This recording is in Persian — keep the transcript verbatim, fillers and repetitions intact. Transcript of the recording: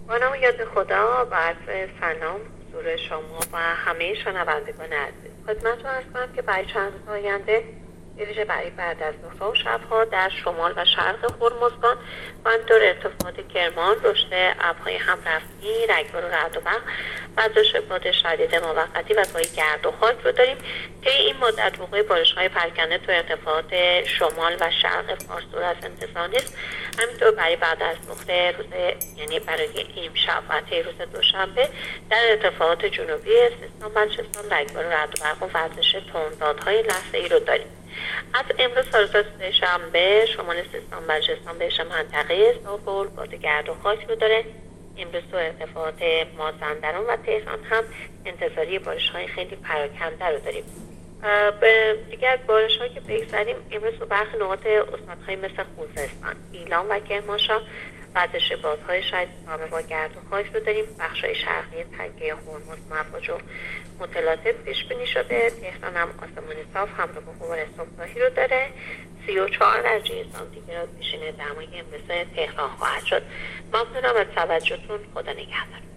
با نام یاد خدا و عرض سلام حضور شما و همه شنوندگان عزیز. خدمتتون عرض کنم که برای چند روز آینده ویژه برای بعد از ظهر و شبها در شمال و شرق هرمزگان و دور ارتفاعات کرمان رشد ابرهای همرفتی، رگبار و رعد و برق، وزش باد شدید موقتی و گاهی گرد و خاک رو داریم که این مدت وقوع بارش‌های پراکنده تو ارتفاعات شمال و شرق فارس دور از انتظار نیست. همینطور برای بعد از ظهر روز یعنی برای امشب و طی روز دوشنبه در ارتفاعات جنوبی سیستان بلوچستان رگبار و رعد و برق و وزش تندبادهای لحظه‌ای رو داریم. از امروز تا روز سه‌شنبه شمال سیستان بلوچستان بهش منطقه زابل باد گرد و خاک رو داره. امروز تو ارتفاعات مازندران و تهران هم انتظاری بارش‌های خیلی پراکنده رو داریم. به دیگر بارش‌هایی که بگذاریم امروز تو برخی نقاط استان‌های مثل خوزستان، ایلام و کرمانشاه وزش بادهای شدید با گرد و خاک رو داریم. بخش‌های شرقی تنگه هرمز مواج و متلاطم پیش بینی شده. تهران هم آسمان صاف همراه با غبار صبحگاهی رو داره. سی و چهار درجه سانتیگراد پیشین دمای امروز تهران خواهد شد. ممنونم از توجهتون. خدا نگهدار.